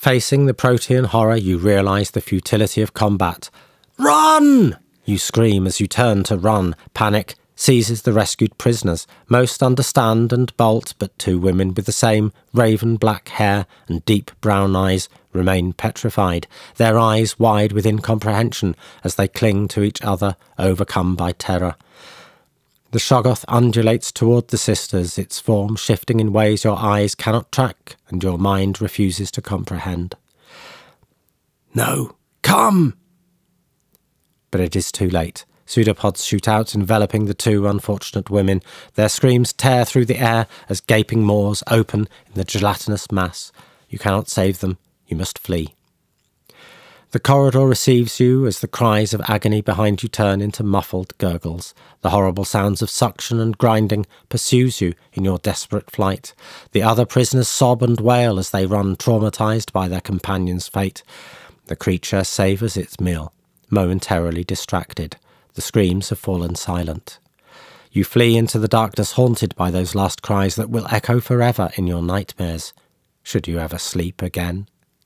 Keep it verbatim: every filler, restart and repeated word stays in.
Facing the protean horror, you realise the futility of combat. "Run!" you scream as you turn to run. Panic seizes the rescued prisoners. Most understand and bolt, but two women with the same raven-black hair and deep brown eyes remain petrified, their eyes wide with incomprehension as they cling to each other, overcome by terror. The Shoggoth undulates toward the sisters, its form shifting in ways your eyes cannot track and your mind refuses to comprehend. "No, come!" But it is too late. Pseudopods shoot out, enveloping the two unfortunate women. Their screams tear through the air as gaping maws open in the gelatinous mass. You cannot save them. You must flee. The corridor receives you as the cries of agony behind you turn into muffled gurgles. The horrible sounds of suction and grinding pursues you in your desperate flight. The other prisoners sob and wail as they run, traumatized by their companion's fate. The creature savours its meal, momentarily distracted. The screams have fallen silent. You flee into the darkness, haunted by those last cries that will echo forever in your nightmares, should you ever sleep again.